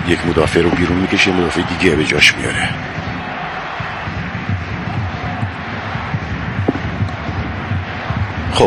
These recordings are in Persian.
یک مدافع رو بیرون میکشه، مدافع دیگه به جاش میاره. خب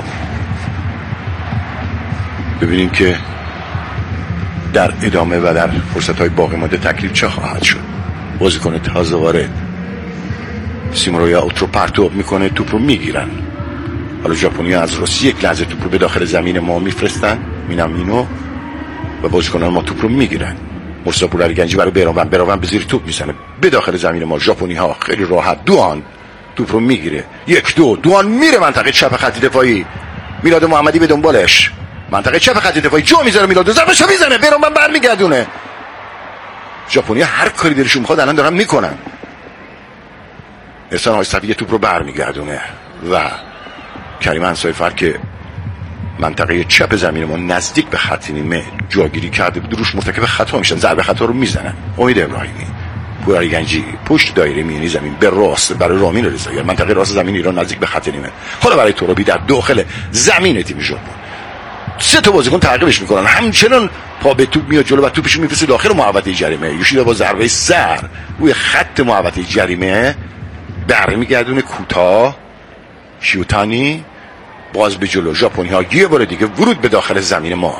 ببینیم که در ادامه و در فرصت‌های باقی مانده تکلیف چه خواهد شد. بازیکن تازه وارد سیمورویا اوت رو پرتاب میکنه، توپ رو میگیرن. حالا ژاپنی‌ها از راست یک لحظه توپ رو به داخل زمین ما میفرستن، مینامینو، و بازیکنان ما توپ رو میگیرن. مرتضی پورعلیگنجی برای براون به زیر توپ میزنه به داخل زمین ما. ژاپنی‌ها خیلی راحت دوان توپ رو میگیره، 1-2 دوان میره منطقه چپ خط دفاعی. میلاد محمدی به دنبالش، منطقه چپ خط دفاعی جو میذاره، میلاد ضربه‌شو میزنه، براون برمیگردونه. ژاپنی‌ها هر کاری دلشون میخواد الان دارن میکنن. احسان آقای‌صفی توپ رو برمیگردونه و کریم انصاری‌فر که منطقه چپ زمین ما نزدیک به خط نیمه جاگیری کرده بود روش مرتکب خطا میشن، ضربه خطا رو میزنن. امید ابراهیمی، پورعلیگنجی پشت دایره میانی زمین به راست برای رامین رضایی، منطقه راست زمین ایران نزدیک به خط نیمه. حالا برای ترابی در داخل زمین تیم ژاپن 3 تا بازیکن تعقیبش میکنن، همچنان پا به توپ میاد جلو و توپش میفرسته داخل محوطه جریمه. یوشیدا با ضربه سر روی خط محوطه جریمه برمیگردونه کوتاه. شیوتانی باز به جلو. ژاپنی‌ها یه بار دیگه ورود به داخل زمین ما.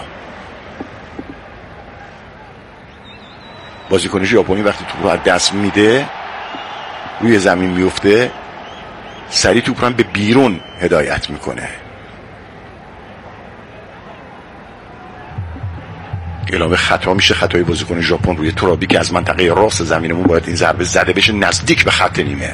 بازیکن ژاپنی وقتی توپ رو از دست میده روی زمین میفته، سریع توپ رو به بیرون هدایت میکنه. اعلام خطا میشه، خطای بازیکن ژاپن روی ترابی که از منطقه راست زمینمون باید این ضربه زده بشه نزدیک به خط نیمه.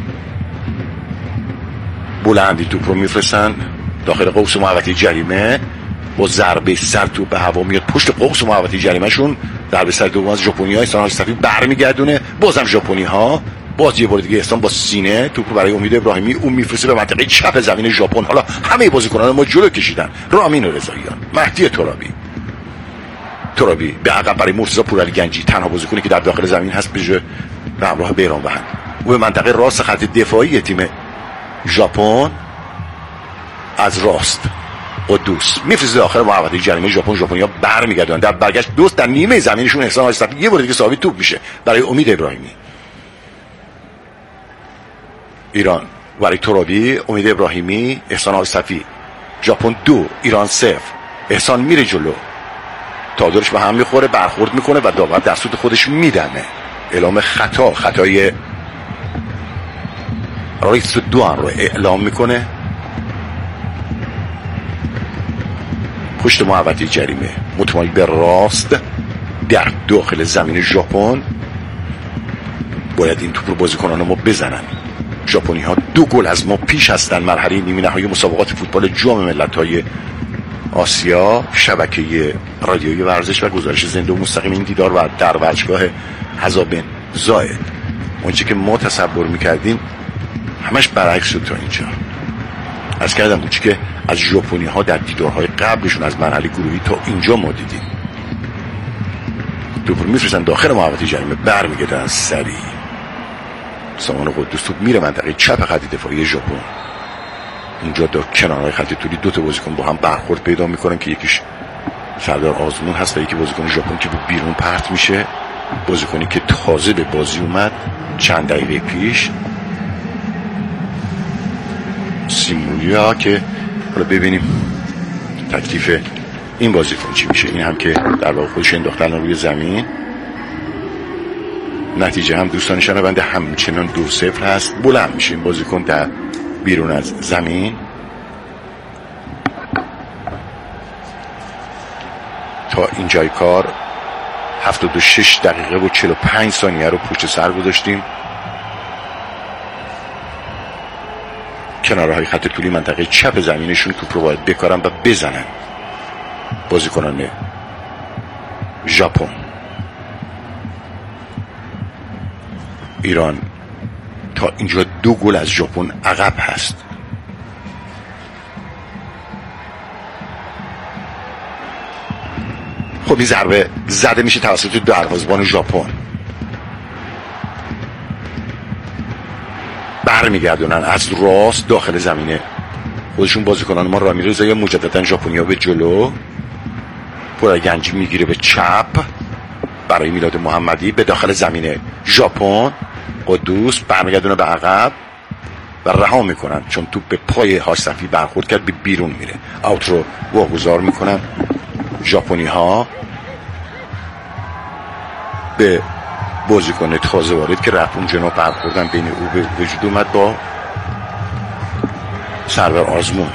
بلندی توپ رو میفرستن داخل قوس محوطه جریمه، با ضربه سر توپ به هوا میاد پشت قوس محوطه جریمه شون. ضربه سر دوم از ژاپنی‌ها، احسان آقای‌صفی برمیگردونه، بازم ژاپنی‌ها، باز یه بار دیگه احسان با سینه توپ برای امید ابراهیمی، اون میفرسته به منطقه چپ زمین ژاپن. حالا همه بازیکنان ما جلو کشیدن، رامین رضاییان، مهدی ترابی به عقب برای مرتضی پورعلیگنجی، تنها بازیکنی که در داخل زمین هست به جای همراه بیران بهن. او به منطقه راست خط دفاعی تیم ژاپن از راست قدوس میفرسته داخل محوطه جریمه ژاپن. ژاپنی‌ها برمیگردن در برگشت دوست در نیمه زمینشون. احسان آقای‌صفی یه بار دیگه ثابت توپ میشه برای امید ابراهیمی. ایران برای ترابی، امید ابراهیمی، احسان آقای‌صفی. ژاپن 2 ایران 0. احسان میره جلو، تعادلش به هم میخوره، برخورد میکنه و داور در سود خودش میدنه. اعلام خطای رئیس دوان رو اعلام میکنه پشت محوطه جریمه متمایل به راست در داخل زمین ژاپن. باید این توپ رو بازیکنان ما بزنن. ژاپنی‌ها 2 گل از ما پیش هستن. مرحله نیمه نهایی مسابقات فوتبال جام ملت‌های آسیا، شبکه رادیویی ورزش و گزارش زنده و مستقیم این دیدار و در ورزشگاه حذا بن زاید. اونچه که ما تصور میکردیم همش برعکس شد تا اینجا. از کردم اونچه که از ژاپنی‌ها در دیدارهای قبلشون از مرحله گروهی تا اینجا ما دیدیم. توپ رو میفرستن داخل محوطه جریمه، برمیگردن سریع. سامان قدوس توپ میره منطقه چپ خط دفاعی ژاپن. اونجا در کنارهای خط طولی 2 تا بازیکن با هم برخورد پیدا میکنن که یکیش سردار آزمون هست و یکی بازیکن ژاپن که به بیرون پرت میشه. بازیکنی که تازه به بازی اومد چند دقیقه پیش، سیمولیا، که حالا ببینیم تکلیف این بازیکن چی میشه. این هم که در واقع خودش انداختن روی زمین. نتیجه هم دوستان شنونده همچنان 2-0 هست. بلند میشه این بازیکن در بیرون از زمین. تا اینجای کار 76 دقیقه و 45 ثانیه رو پشت سر گذاشتیم. کنارهای خط طولی منطقه چپ زمینشون توپ رو باید بکارن و بزنن بازیکنان ژاپن. ایران تا اینجا 2 گل از ژاپن عقب هست. خب این ضربه زده میشه توسط دروازه‌بان ژاپن. برمیگردونن از راست داخل زمینه خودشون بازیکنان ما. رامین رضایی مجددا ژاپنیا به جلو. پورعلیگنجی میگیره به چپ، برای میلاد محمدی به داخل زمین ژاپن. قدوس برمیگردونه به عقب و رها میکنن، چون توپ به پای هاشتفی برخورد کرد به بیرون میره. اوت رو واگذار میکنن ژاپنی ها به بازیکن تازه وارد که رفت اون جناب برخوردن بین او به وجود اومد با سرور آزمون.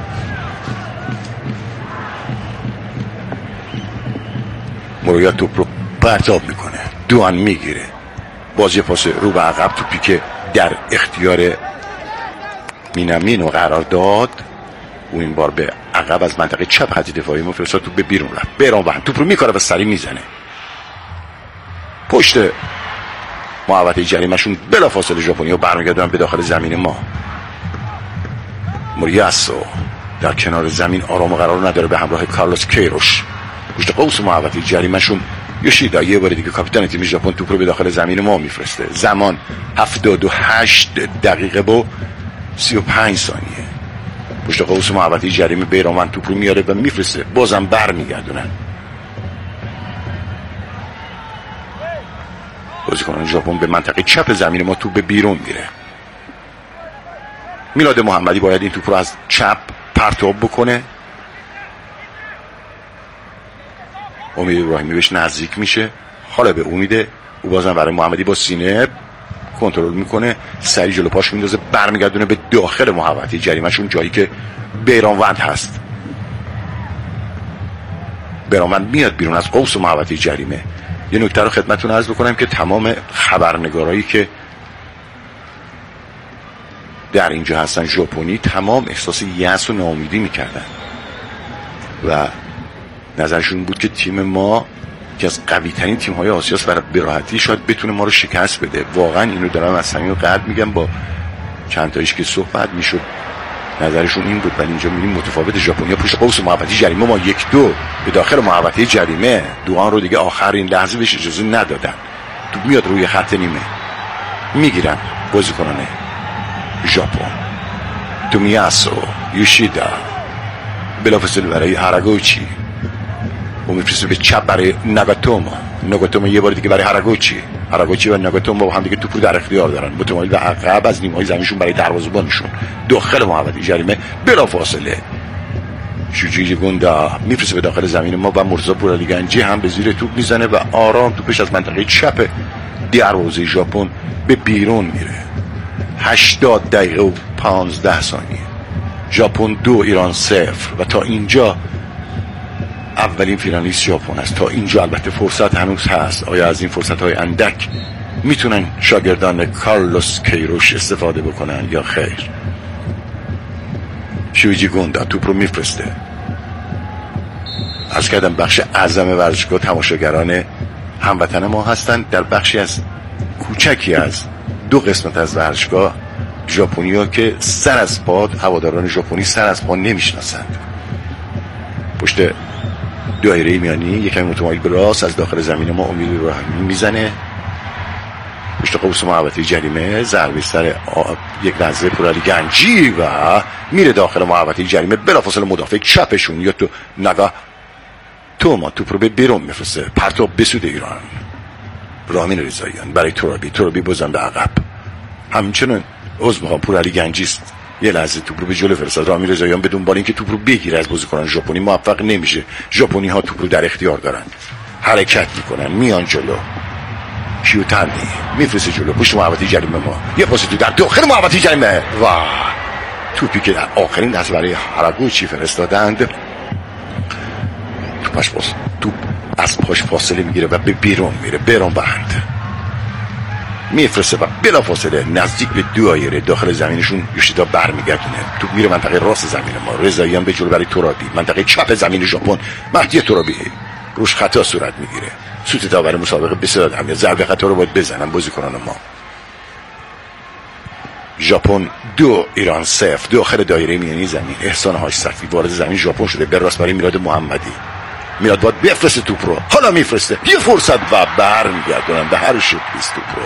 مورویا توپ رو پرتاب میکنه، دوان میگیره، بازی پاس رو به عقب، توپی که در اختیار مینامینو قرار داد او این بار به عقب از منطقه چپ خط دفاعی مفرستاد، توپ به بیرون رفت. بیرون وحد توپ رو میکاره و سری میزنه پشت محوطه جریمه‌شون. بلافاصله ژاپنی‌ها برمیگردن به داخل زمین ما. موریاسو در کنار زمین آرام و قرار نداره، به همراه کارلوس کیروش پشت قوس محوطه جریمه‌شون. یوشیدا یه بار دیگه کاپیتان تیم ژاپن توپ رو به داخل زمین ما میفرسته. زمان 78 دقیقه با 35 ثانیه. پشت قوس محوطه جریمه بیرانوند توپ رو میاره و میفرسته، بازم برمیگردونن. بازیکنان ژاپن به منطقه چپ زمین ما توپ به بیرون میره. میلاد محمدی باید این توپ رو از چپ پرتاب بکنه. امید ابراهیمی بهش نزدیک میشه، حالا به امیده، او بازم برای محمدی با سینه کنترل میکنه، سری جلو پاش میندازه، برمیگردونه به داخل محوطه جریمه‌شون، جایی که بیرانوند هست. بیرانوند میاد بیرون از قوس محوطه جریمه. یه نکته رو خدمتتون عرض بکنم که تمام خبرنگارایی که در اینجا هستن ژاپنی تمام احساس یأس و ناامیدی میکردن و نظرشون بود که تیم ما که از قوی ترین تیم های آسیاست برای براحتی شاید بتونه ما رو شکست بده. واقعا اینو دارم از صمیم قلب میگم، با چند تایش که صحبت میشد نظرشون این بود. ولی اینجا میبینیم متفاوت. ژاپنیا پشت قوس محوطه جریمه ما 1-2 به داخل محوطه جریمه، دوان رو دیگه آخرین لحظه بهش اجازه ندادن. تو میاد روی خط نیمه میگیرن بازیکنان ژاپن. تومیاسو، یوشیدا، بلافاصله برای هاراگوچی، و میفرسته به چپ برای ناگاتوما یه بار دیگه برای هاراگوچی و ناگاتوما با هم دیگه توپ رو در اختیار دارن، متمایل به عقب از نیمه‌های زمینشون برای دروازه‌بانشون داخل محوطه جریمه. بلافاصله شوجی گوندا میفرسته به داخل زمین ما و مرتضی پورالیگنجی هم به زیر توپ میزنه و آرام توپش از منطقه چپ دروازه ژاپن به بیرون میره. 80 دقیقه و 15 ثانیه. ژاپن 2 ایران 0 و تا اینجا اولین فینالیست ژاپن است. تا اینجا البته فرصت هنوز هست. آیا از این فرصت های اندک میتونن شاگردان کارلوس کیروش استفاده بکنن یا خیر؟ شویجی گوندا توپ رو میفرسته. از کردم بخش اعظم ورزشگاه تماشاگران هموطن ما هستند. در بخشی از کوچکی از 2 قسمت از ورزشگاه ژاپنی‌ها که سر از پا، هواداران ژاپنی سر از پا نمیشناسند. پشت دایره میانی یکم متمایل به راست از داخل زمین ما امید ابراهیمی میزنه پشت قوس محوطه جریمه، ضربه سر یک لحظه پورالیگنجی و میره داخل محوطه جریمه. بلافاصله مدافع چپشون یا تو نگاه توما توپ رو به بیرون میفرسته، پرتاب به سود ایران. رامین رضاییان برای ترابی بازم به عقب. همچنان عضو پورالیگنجی است، یه لحظه توپ رو به جلو فرستاد. رامین رضاییان بدون بال اینکه توپ رو بگیره از بازیکنان ژاپنی موفق نمیشه. ژاپنی ها توپ رو در اختیار دارن، حرکت میکنن، میان جلو. کیوتانی میفرسته جلو پشت محوطه جریمه ما، یه پاس تو در داخل محوطه جریمه و توپی که در آخرین لحظه برای هاراگوچی فرستادند، توپ از پاش فاصله میگیره و به بیرون میره. بیرون بند میفرسته و بلافاصله نزدیک به دایره داخل زمینشون یوشیدا برمیگردونه. توپ میره منطقه راست زمین ما. رضاییان به جلو برای ترابی، منطقه چپ زمین ژاپن. مهدی ترابی روش خطا صورت میگیره. سوت داور مسابقه بسیار اهمیت، ضربه خطا رو باید بزنن بازیکنان ما. ژاپن 2 ایران 0 داخل دایره میانی زمین. احسان هاشتفی وارد زمین ژاپن شده به راست برای میلاد محمدی. میلاد باید بفرسته توپ رو، حالا میفرسته، یه فرصت و برمیگردونن به هر شکلی توپ رو.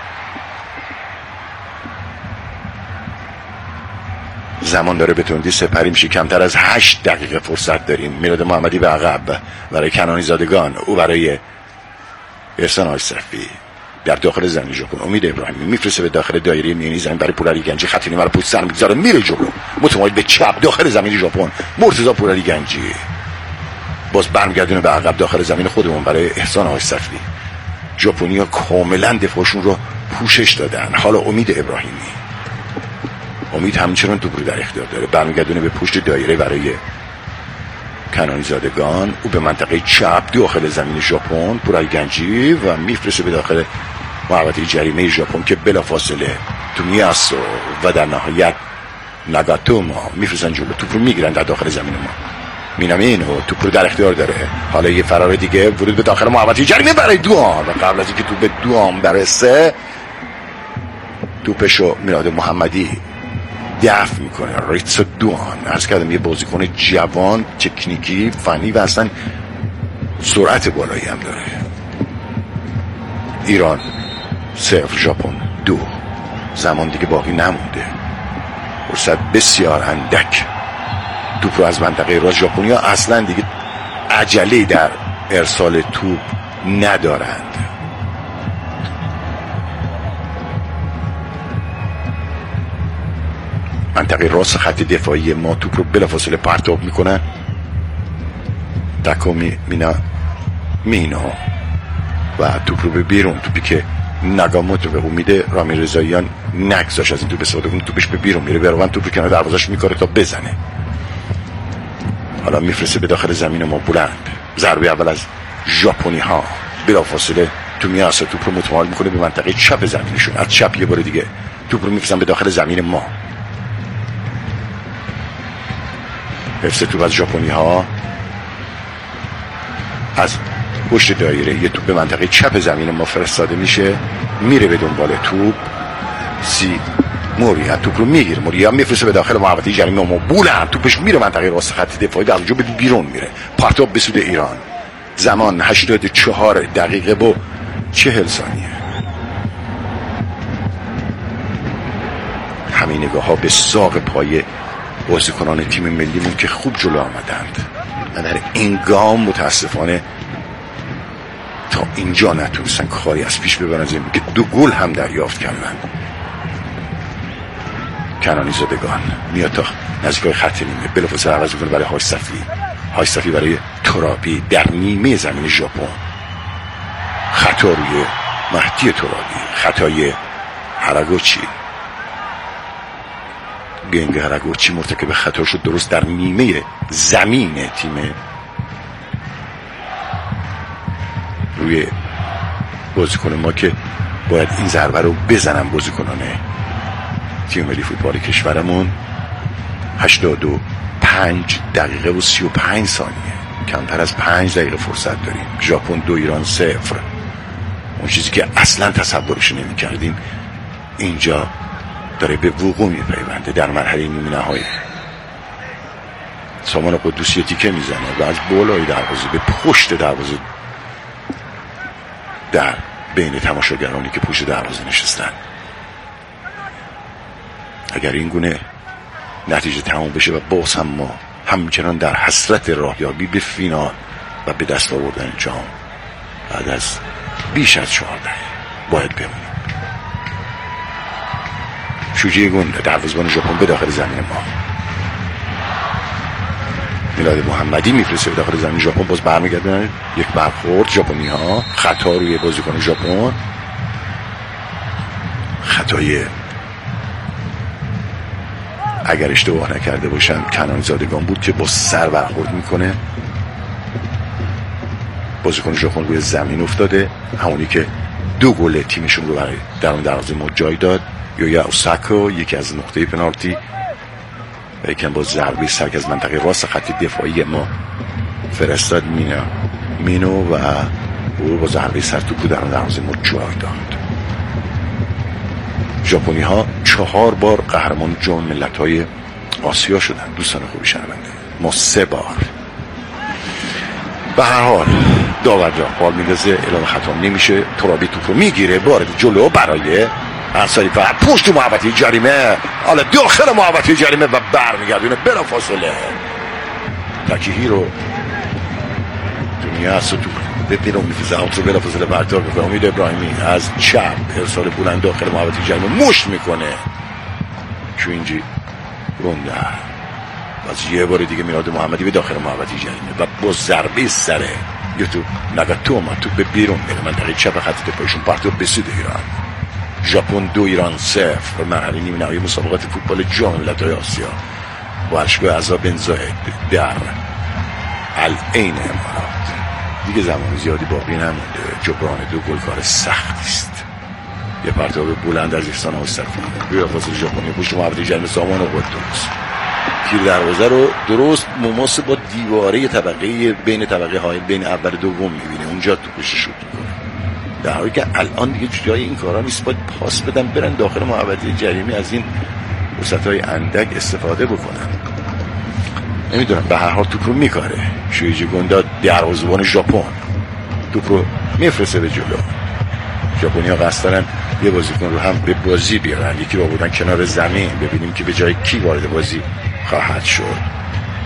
زمان داره به تندی سپری میشه، کمتر از 8 دقیقه فرصت داریم. میلاد محمدی به عقب برای کنانی زادگان، او برای احسان آصفی در داخل زمین ژاپن امید ابراهیمی میفرسته به داخل دایره میانی زمین برای پولاری گنجی، خط نیمه رو پشت سر میگذاره میره جلو متمایل به چپ داخل زمین ژاپن. مرتضی پولاری گنجی باز برمیگردونه به عقب داخل زمین خودمون برای احسان آصفی. ژاپنی‌ها کاملا دفاعشون رو پوشش دادن. حالا امید ابراهیمی، امید همچنان توپ رو در اختیار داره، برمیگردونه به پشت دایره برای کنانی زادگان. او به منطقه چپ داخل زمین ژاپن پولاری گنجی و میفرسته به داخل محوطه جریمه ژاپن که بلافاصله تومیاسو و در نهایت ناگاتوما میفرستن جلو. توپ رو میگیرن در داخل زمین ما. مینامینو توپ رو در اختیار داره. حالا یه فرار دیگه ورود به داخل محوطه جریمه برای دوام و قبل از اینکه توپ به دوام برسه توپشو میلاد محمدی دفع میکنه. ریتسو دوان عرض کردم یه بازیکن جوان، تکنیکی، فنی و اصلا سرعت بالایی هم داره. ایران 0 ژاپن 2. زمان دیگه باقی نمونده، فرصت بسیار اندک. توپ رو از منطقه راست ژاپنی‌ها اصلا دیگه عجله در ارسال توپ ندارند. منطقه راست خط دفاعی ما توپ رو بلافاصله پرتاب میکنن. تاکومی مینا و توپ رو به بیرون، توپی که ناگاموتو به امید رامی رضاییان نگذاشت از این توپ استفاده کنه. توپش به بیرون میره، بیروان توپ کنار دروازش میکاره تا بزنه. حالا میفرسته به داخل زمین ما بلند. ضربه اول از ژاپنی ها بلافاصله تومیاسو توپ رو متمایل میکنه به منطقه چپ زمینشون. از چپ یه بار دیگه توپ رو میفرستن به داخل زمین ما. حفظ توپ از ژاپنی ها از پشت دایره یه توپ به منطقه چپ زمین ما فرستاده میشه، میره به دنبال توپ. موریا توپ رو میگیره، موریا میفرسته به داخل محوطه جریمه ما بلند. توپش میره منطقه راست خط دفاعی در اونجا به بیرون میره. پرتاب به سود ایران. زمان 84 دقیقه و 40 ثانیه. همین نگاه ها به ساق پای بازیکنان تیم ملیمون که خوب جلو آمدند و در این گام متاسفانه تا اینجا نتونستن کاری از پیش ببرن، از این که 2 گل هم دریافت کردن. کنانی زادگان میاد تا نزدیکای خط نیمه، بلافاصله عوض میکنه برای هایستافی برای ترابی در نیمه زمین ژاپن. خطا روی مهدی ترابی، خطای هراگوچی. گنگ هراگوچی مرتکب خطا شد درست در نیمه زمین تیم روی بازیکن ما که باید این ضربه رو بزنن بازیکنان تیم ملی فوتبال کشورمون. 85 دقیقه و 35 ثانیه، کمتر از 5 دقیقه فرصت داریم. ژاپن 2 ایران 0. اون چیزی که اصلا تصورش نمی کردیم اینجا داره به وقوع میپیونده. در مرحله نیمه نهایی سامان قدوسی تیکه میزنه و از بالای دروازه به پشت دروازه در بین تماشاگرانی که پشت دروازه نشستن. اگر این گونه نتیجه تمام بشه و باز هم ما همچنان در حسرت راهیابی به فینال و به دست آوردن جام بعد از بیش از 4 دقیقه باید بمونیم. شوجی گنده دروازه‌بان ژاپن به داخل زمین ما. میلاد محمدی میفرسته به داخل زمین ژاپن، باز برمیگردن یک برخورد ژاپنی ها. خطا روی بازیکن ژاپن، خطای اگر اشتباه نکرده باشم کنانی زادگان بود که با سر برخورد میکنه. بازیکن ژاپن روی زمین افتاده، همونی که 2 گل تیمشون رو برای درون دروازه ما جای داد. یا اوساکو یکی از نقطه پنالتی و یکم با ضربه سرک از منطقه راست خط دفاعی ما فرستاد مینو و او با ضربه سر توپ درون دروازه ما جای داد. ژاپنی ها 4 بار قهرمان جام ملت‌های آسیا شدن. دوستان خوبی شنونده، ما 3 بار. به هر حال داور جا پال میندازه، اعلام خطا نمیشه. ترابی توپ رو میگیره، وارد جلو برای انصاری و پشت محوطه جریمه. حالا داخل محوطه جریمه و برمیگردونه بلافاصله تاکیهیرو تومیاسو توپ به بیرون میفرسته، اوت رو بلافاصله برطرف میکنه. امید ابراهیمی از چپ ارسال بلند داخل محوطه جریمه مشت میکنه. کیوینجی گنده باز یه بار دیگه میراد محمدی به داخل محوطه جریمه و با ضربه سره یه تو نگاتوما تو به بیرون میره. منطقه چپ خط دفاعیشون پرتاب به سود ایران. ژاپن 2 ایران 0 مرحله نیمه نهایی مسابقات فوتبال جام ملت‌های آسیا. ورزشگاه عزا بن زاید در العین امارات. دیگه زمان زیادی باقی نمونده. جبران 2 گل کار سختی است. یه پرتاب بلند از احسان مصطفی روی فاصله ژاپنی پشت محوطه جریمه سامان قدوس تیر دروازه رو درست مماس با دیواره طبقه بین طبقه های بین اول دوم میبینه، اونجا تو پشت شوت میکنه. در حالی که الان دیگه جای این کارا نیست، باید پاس بدن برن داخل محوطه جریمه، از این فرصت‌های اندک استفاده بکنن. نمیدونم، به هر حال توپ رو میکاره. شویجی گوندا دروازه‌بان ژاپن توپ رو میفرسته به جلو. ژاپنی‌ها قصد دارن یه بازیکن رو هم به بازی بیارن، یکی رو آوردن کنار زمین، ببینیم که به جای کی وارد بازی خواهد شد.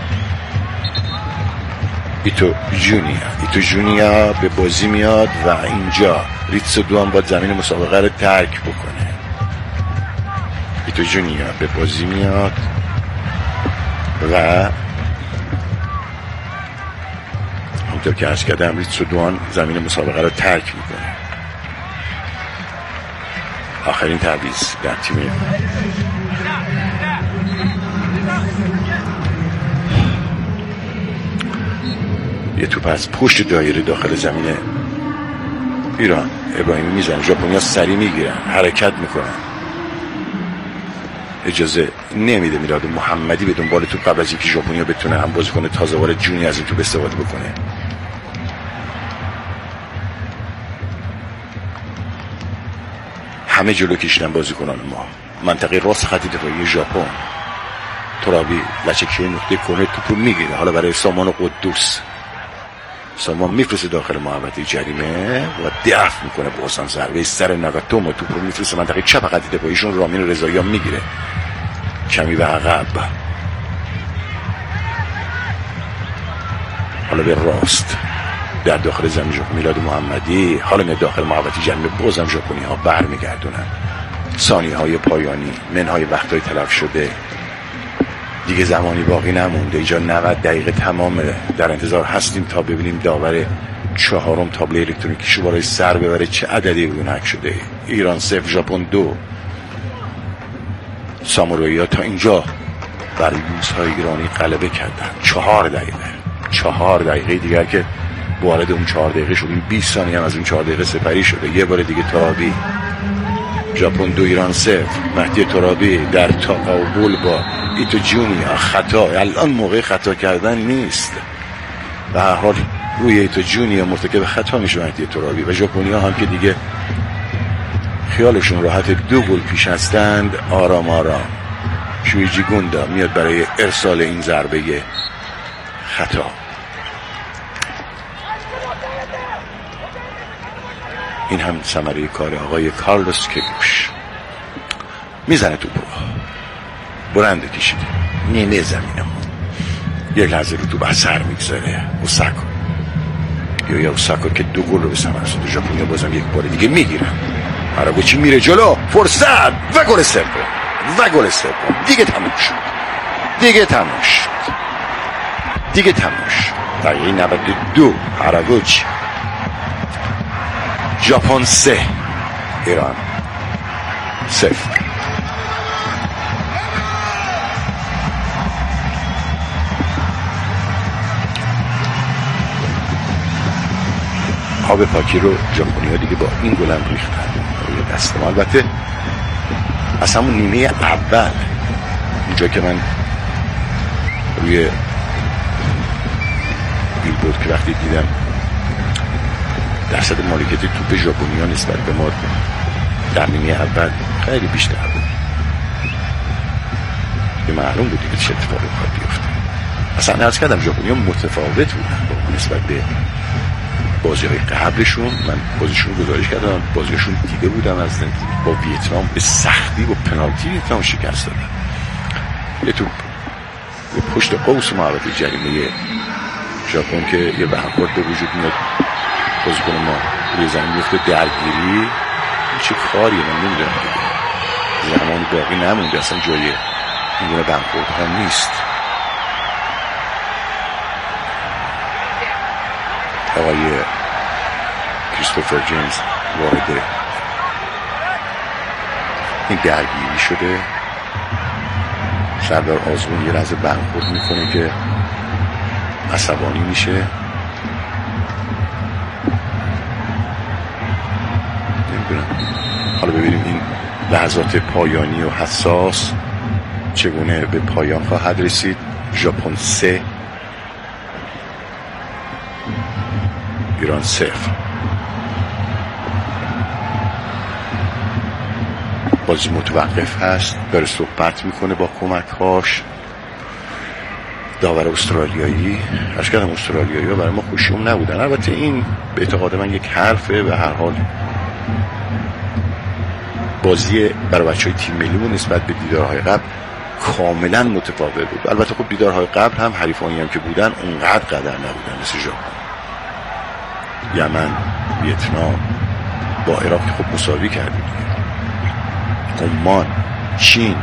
ایتو جونیا به بازی میاد و اینجا ریتسو دوان باید زمین مسابقه رو ترک بکنه. ایتو جونیا به بازی میاد و همونطور که عرض کردم ریتسو دوان زمین مسابقه رو ترک میکنه. آخرین تعویض در تیم یه توپ از پشت دایره داخل زمین ایران. ابراهیمی میزنه، ژاپنیا سری میگیرن، حرکت میکنن، اجازه نمیده میراد محمدی به دنبال توپ قبل از اینکه ژاپنیا بتونه هم بازیکن تازه وارد جونی از این توپ استفاده بکنه. همه جلو کشیدن بازیکنان ما. منطقه راست خط دفاعی ژاپن، ترابی لچکی نقطه کورنر توپ رو میگیره. حالا برای سامان قدوس، سامان میفرسته داخل محوطه جریمه و دفع میکنه با آسان ضربه سر ناگاتوما. توپ رو میفرسته منطقه چپ خط دفاعیشون. رامین رضایی میگیره کمی به عقب، حالا به راست در داخل زمین ژاپن. میلاد محمدی حالا میاد داخل محوطه جریمه، بازم ژاپنی ها برمیگردونن. ثانیه های پایانی، منهای وقتهای تلف شده، دیگه زمانی باقی نمونده. اینجا 90 دقیقه تمامه. در انتظار هستیم تا ببینیم داور چهارم تابلو الکترونیکیشو برای سر ببره چه عددی گونه‌ک شده. ایران 0 ژاپن 2. سامورایی‌ها تا اینجا بر یوزهای ایرانی غلبه کردن. 4 دقیقه دیگر که وارد اون 4 دقیقه شدیم، 20 ثانیه هم از اون 4 دقیقه سپری شده. یه بار دیگه ترابی. ژاپن 2 ایران 0. مهدی ترابی در تقابل با ایتو جونیا. خطا، الان موقع خطا کردن نیست. به هر حال روی ایتو جونیا مرتکب خطا میشه مهدی ترابی و ژاپنی‌ها هم که دیگه خیالشون راحت 2 گل پیش هستند. آرام آرام شویجی گوندا میاد برای ارسال این ضربه خطا. این هم ثمره کار آقای کارلوس کیروش. میزنه توپ رو بلند کشیده نیمه زمینمون. یک لحظه رو توپ اثر میگذاره. اوساکو که 2 گل رو به ثمر رسونده. ژاپنیا بازم یک بار دیگه میگیرن. هاراگوچی میره جلو، فرصت و گل سوم. دیگه تموم شد. دقیقه 92 هاراگوچی. ژاپن 3 ایران 0. آب پاکی رو ژاپنی‌ها دیگه با این گل هم ریختن روی دست ما. البته از همون نیمه اول اونجا که من روی بیلبورد که وقتی دیدم درصد مالکیت توپ ژاپنی‌ها نسبت به ما در نیمه اول خیلی بیشتر بود. به معلوم بود دیگه چه اتفاقی باید بیفته. اصلا عرض کردم ژاپنی‌ها متفاوت بودن با نسبت به بازی‌های قبلشون. من بازیشون رو گزارش کردم، بازیشون دیده بودم از با ویتنام به سختی و پنالتی ویتنام شکست دادن. یه توپ به پشت قوس محوطه جریمه ژاپن که یه برخورد به وجود میاد بازیکن ما روی زمین میفته درگیری، چه کاریه من نمیدونم دیگه. زمانی باقی نمونده، اصلا جای این گونه برخورد ها نیست. آقای کریستوفر جیمز وارد این درگیری شده. سردار آزمون یه لحظه برخورد میکنه که عصبانی میشه. نمیدونم، حالا ببینیم این لحظات پایانی و حساس چگونه به پایان خواهد رسید. ژاپن 3 ایران 0. بازی متوقف هست، داره صحبت میکنه با کمک‌هاش. داور استرالیایی، عرض کردم استرالیایی ها برای ما خوشیوم نبودن. البته این به اعتقاد من یک حرفه. به هر حال بازی برای بچه های تیم ملیمون نسبت به دیدارهای قبل کاملا متفاوت بود. البته خب دیدارهای قبل هم حریفانی هم که بودن اونقدر قدر نبودن، مثل ژاپن، یمن، ویتنام، با عراق که خب مساوی کردیم، عمان، چین.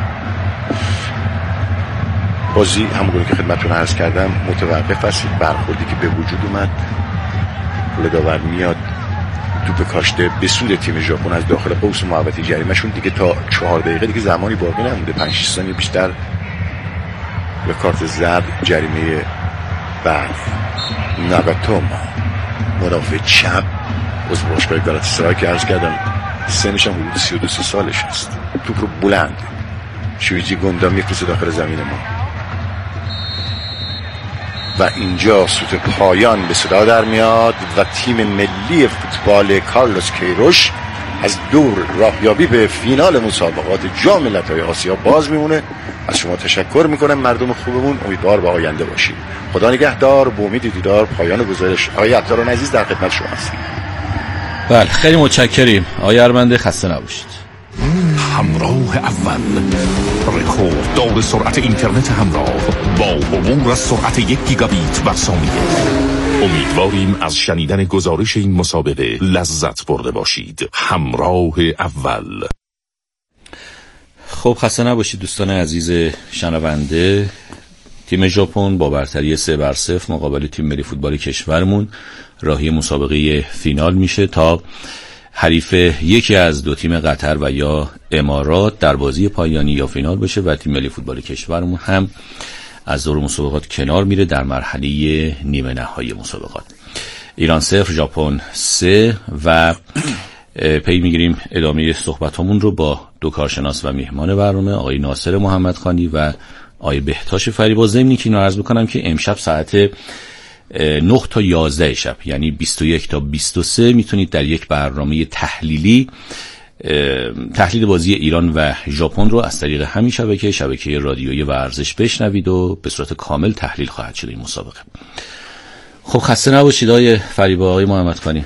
بازی همونگونه که خدمتتون عرض کردم متوقف است. برخوردی که به وجود اومد، داور میاد توپ کاشته به سود تیم ژاپن از داخل قوس محوطه جریمه‌شون. دیگه تا 4 دقیقه دیگه زمانی باقی نمونده، 5-6 ثانیه بیشتر به کارت زرد جریمه بعد. ناگاتوما مدافع چپ از باشگاه گالاتاسرای که عرض کردم سنش هم حدود 32 سالش است، توپ رو بلند شویجی گوندا میفرسته داخل زمین ما و اینجا سوت پایان به صدا در میاد و تیم ملی فوتبال کارلوس کیروش از دور راهیابی به فینال مسابقات جام ملت‌های آسیا باز میمونه. از شما تشکر میکنم مردم خوبمون، امیدوار به آینده باشید. خدا نگهدار، به امید دیدار. پایان گزارش. آقای عطاران عزیز در خدمت شما هستیم. بله خیلی متشکریم آقای ارمنده، خسته نباشید. همراه اول، رکورددار سرعت اینترنت همراه با عبور از سرعت 1 گیگابیت بر ثانیه. امیدواریم از شنیدن گزارش این مسابقه لذت برده باشید. همراه اول. خب خسته نباشید دوستان عزیز شنونده. تیم ژاپن با برتری 3-0 مقابل تیم ملی فوتبال کشورمون راهی مسابقه فینال میشه تا حریف یکی از دو تیم قطر و یا امارات در بازی پایانی یا فینال بشه و تیم ملی فوتبال کشورمون هم از دور مسابقات کنار میره در مرحله نیمه نهایی مسابقات. ایران 0 ژاپن 3 و پی میگیریم ادامه صحبتامون رو با دو کارشناس و میهمان برنامه آقای ناصر محمدخانی و آقای بهتاش فریبا. ضمن که اینو عرض بکنم که امشب ساعت 9 تا 11 شب یعنی 21 تا 23 میتونید در یک برنامه تحلیلی تحلیل بازی ایران و ژاپن رو از طریق همین شبکه رادیویی ورزش بشنوید و به صورت کامل تحلیل خواهد شد این مسابقه. خب خسته نباشید آقای فریبا، آقای محمدخانی.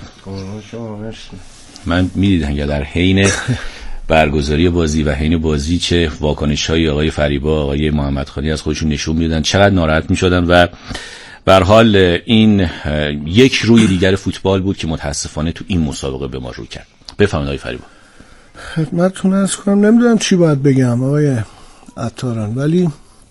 من میدیدم که در حین برگزاری بازی و حین بازی چه واکنش‌های آقای فریبا، آقای محمدخانی از خودشون نشون میدادن، چقدر ناراحت میشدن و به هر حال این یک روی دیگر فوتبال بود که متاسفانه تو این مسابقه به ما رو کرد. بفرمایید آقای فریبا. خدمتتون عرض کنم، نمیدونم چی باید بگم آقای عطاران، ولی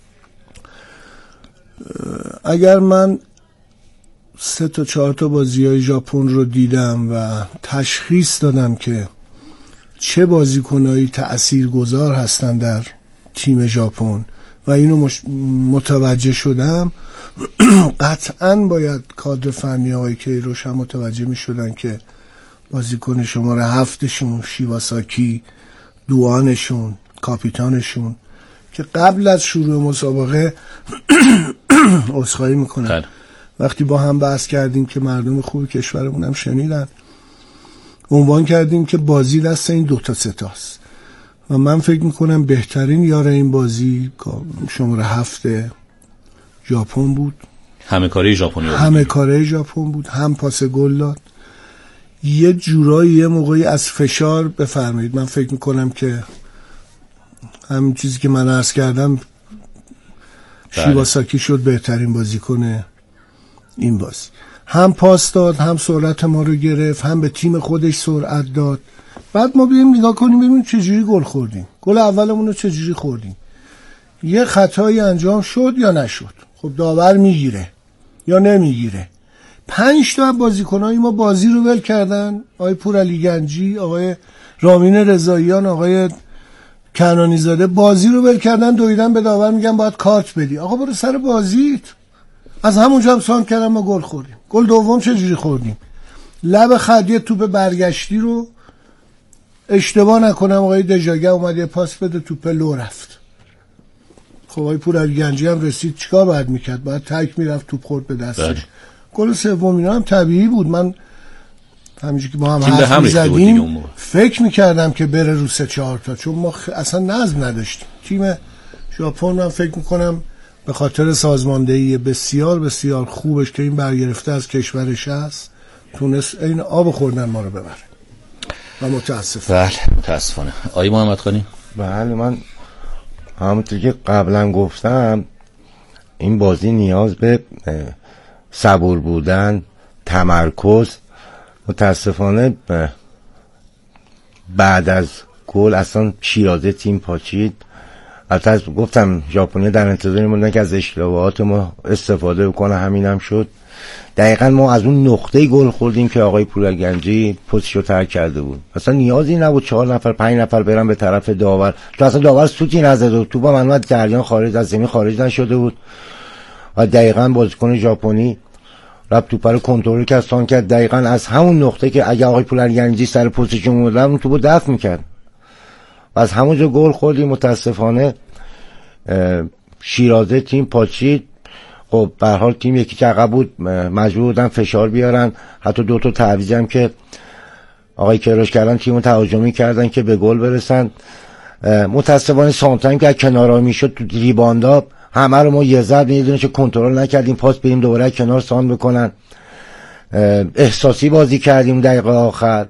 اگر من 3 تا 4 تا بازی‌های ژاپن رو دیدم و تشخیص دادم که چه بازیکنایی تأثیرگذار هستن در تیم ژاپن و اینو متوجه شدم، قطعاً باید کادر فنی آقای کیروش هم متوجه می شدن که بازیکن شماره 7شون شیواساکی، دوانشون، کاپیتانشون که قبل از شروع مسابقه عذرخواهی میکنن وقتی با هم بحث کردیم که مردم خوب کشورمون هم شنیدن، عنوان کردیم که بازی دست این 2 تا 3 تاست و من فکر میکنم بهترین یار این بازی شماره 7 ژاپن بود. همه کاره ژاپن بود، هم پاس گل داد، یه جورایی یه موقعی از فشار بفرمایید. من فکر میکنم که همین چیزی که من عرض کردم شیواساکی شد بهترین بازیکن این بازی. هم پاس داد، هم سرعت ما رو گرفت، هم به تیم خودش سرعت داد. بعد ما بیایم نگاه کنیم ببینیم چجوری گل خوردیم، گل اولمون رو چجوری خوردیم، یه خطایی انجام شد یا نشد. خب داور میگیره یا نمیگیره. 5 تا بازیکنای ما بازی رو ول کردن، آقای پورعلی گنجی، آقای رامین رضاییان، آقای کنانی زاده بازی رو ول کردن، دویدن به داور میگن باید کارت بدی. آقا برو سر بازیت. از همونجا هم سان کردن ما گل خوردیم. گل دوم چجوری خوردیم؟ لب خط یه توپ برگشتی رو اشتباه نکنم آقای دژاگه اومد یه پاس بده، توپ لو رفت. خب آقای پورعلی گنجی هم رسید، چیکار باید میکرد؟ باید تک میرفت، توپ خورد به دستش. گل سوم اینا هم طبیعی بود. من همینجوری که با هم حرف می‌زدیم فکر میکردم که بره رو 3-4 تا، چون ما اصلا نظم نداشتیم. تیم ژاپن من فکر میکنم به خاطر سازماندهی بسیار بسیار خوبش که این برگرفته از کشورش است، تونست این آب خوردن ما رو ببره و متاسفانه. بله متاسفانه. آقای محمد خانی. بله من همونطور که قبلا گفتم این بازی نیاز به صبور بودن، تمرکز. متاسفانه بعد از گل اصلا شیرازه تیم پاچید. البته گفتم ژاپنی در انتظار موندن که از اشتباهات ما استفاده بکنه، همین هم شد. دقیقا ما از اون نقطه گل خوردیم که آقای پورعلی گنجی پستشو ترک کرده بود. اصلا نیازی نبود 4 نفر 5 نفر برن به طرف داور، تو اصلا داور سوتی نزده بود، توپ هم از جریان خارج از زمین خارج نشده بود و دقیقا بازیکن ژاپنی رفت توپ رو کنترل کرد، سان کرد دقیقاً از همون نقطه که اگه آقای پورعلی گنجی سر پستشون بود اون توپو دفع میکرد و از همونجا گل خوردیم. متاسفانه شیرازه تیم پاچید. خب به هر حال تیم یکی که عقب بود مجبور بودن فشار بیارن، حتی 2 تا تعویض هم که آقای کیروش کردن تیمو تهاجمی کردن که به گل برسن. متاسفانه سانتایم که کنارا میشد تو ریباندا همه رو ما یه زد میدونیم که کنترل نکردیم، پاس بریم دوباره کنار سان بکنن. احساسی بازی کردیم دقیقه آخر.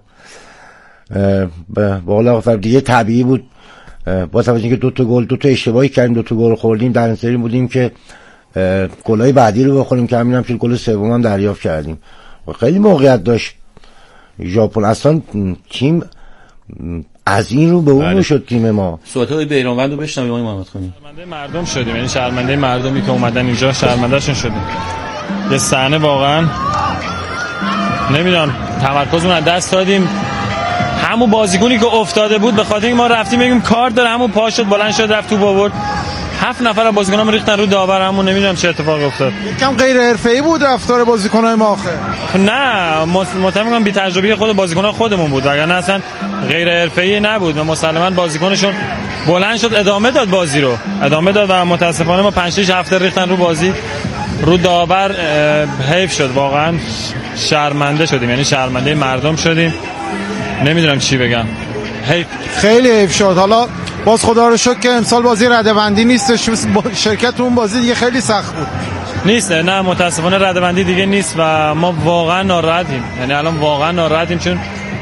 بالا آخر دیگه طبیعی بود با توجه که 2 تا گل 2 تا اشتباهی کردیم 2 تا گل خوردیم، در انتظار بودیم که گلای بعدی رو بخوریم که همین هم شد. گل سوم هم دریافت کردیم. خیلی موقعیت داشت ژاپن، اصلا تیم از این رو به اون شد تیم ما. صحبت‌های بیرانوند رو بشنویم آقای محمد خانی. شرمنده مردم شدیم، یعنی شرمنده مردمی که اومدن اینجا شرمنده‌شون شدیم. یه صحنه واقعا نمیدونم تمرکزمون از دست دادیم. همون بازیکنی که افتاده بود به خاطر اینکه ما رفتیم بگیم کارت داره، همون پا شد بلند شد رفت تو آورد. 7 نفر از بازیکنام ریختن رو داور، همون نمیدونم چه اتفاقی افتاد. یکم غیر حرفه‌ای بود رفتار بازیکن‌های ما آخه. نه مطمئنم بی تجربه خود بازیکن‌ها خودمون بود، وگرنه اصلا غیر حرفه‌ای نبود و مسلماً بازیکنشون بلند شد ادامه داد بازی رو، ادامه داد و متاسفانه ما 5-6 هفته ریختن رو بازی رو داور. حیف شد واقعا، شرمنده شدیم، یعنی شرمنده مردم شدیم. نمیدونم چی بگم. حیف، خیلی حیف شد. حالا باز خدا رو شکر که امسال بازی رده‌بندی نیستش، شرکت اون بازی دیگه خیلی سخت بود. نیست، نه متاسفانه رده‌بندی دیگه نیست و ما واقعا ناراحتیم، یعنی الان واقعا ناراحتیم چون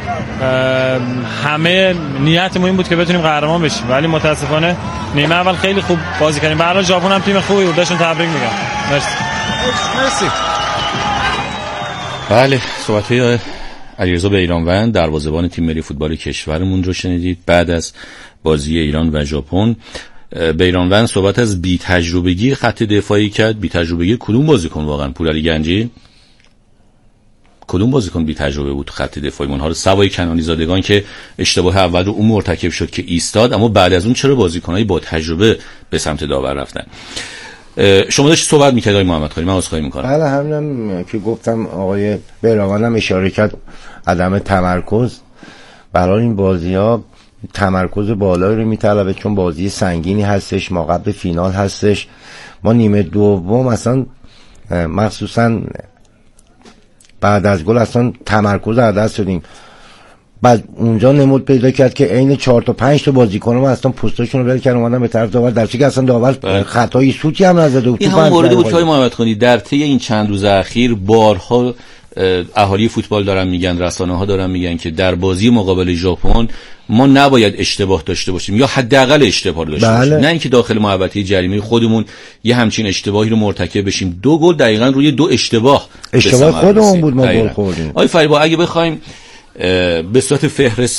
همه نیتمون این بود که بتونیم قهرمان بشیم، ولی متاسفانه نیمه اول خیلی خوب بازی کردیم. به هر حال ژاپن هم تیم خوبی بود، بهشون تبریک میگم. مرسی. بله صحبت‌های علیرضا بیرانوند دروازه‌بان تیم ملی فوتبال کشورمون رو شنیدید بعد از بازی ایران و ژاپن. بیرانوند صحبت از بی تجربگی خط دفاعی کرد. بی تجربگی کدوم بازیکن واقعا؟ پورعلی گنجی کدوم بازیکن بی تجربه بود خط دفاعی؟ اونها رو سوای کنانی زادگان که اشتباه اول رو اون مرتکب شد که ایستاد، اما بعد از اون چرا بازیکنای با تجربه به سمت داور رفتن؟ شما داشتید صحبت می‌کردید آقای محمد خانی، من عذرخواهی می‌کنم. بله همینم که گفتم آقای بیرانوند هم اشاره کرد، عدم تمرکز. برای این بازی‌ها تمرکز بالایی رو میطلبه چون بازی سنگینی هستش، ما قبل فینال هستش. ما نیمه دوم اصلا مخصوصا بعد از گل اصلا تمرکز از دست دادیم. بعد اونجا نمود پیدا کرد که عین 4 تا 5 تا بازیکن ما اصلا پستاشون رو ول کردن اومدن به طرف داور، در حالی که اصلا داور خطایی سوتی هم نزده بود. این همون مورد بود که محمد خانی در طی این چند روز اخیر بارها اهالی فوتبال دارن میگن، رسانه‌ها دارن میگن که در بازی مقابل ژاپن ما نباید اشتباه داشته باشیم یا حداقل اشتباه داشته باشیم، نه اینکه داخل محوطه جریمه خودمون یه همچین اشتباهی رو مرتکب بشیم. 2 گل دقیقاً روی 2 اشتباه خودمون بود ما گل خوردیم. آقای فریبا اگه بخوایم به صورت فهرست